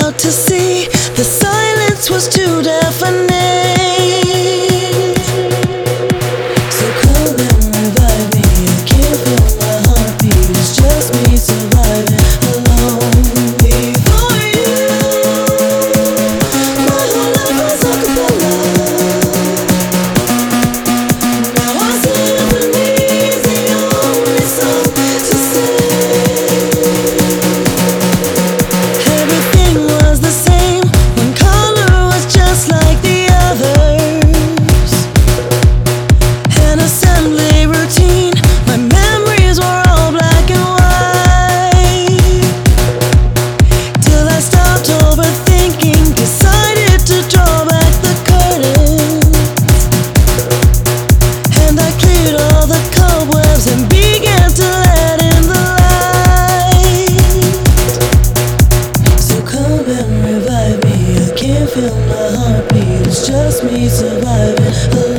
out to sea. The silence was too deafening. So come and revive me. I can't feel my heartbeat. It's just me surviving alone. Before you, my whole life was a cappella. Now I sit beneath the only song to sing. Everything was the same. One color was just like the others. An assembly routine. My memories were all black and white. Till I stopped overthinking, decided to draw back the curtains. And I cleared all the cobwebs and began to let in the light. So come and revive me. I can't feel my heartbeat. It's just me surviving.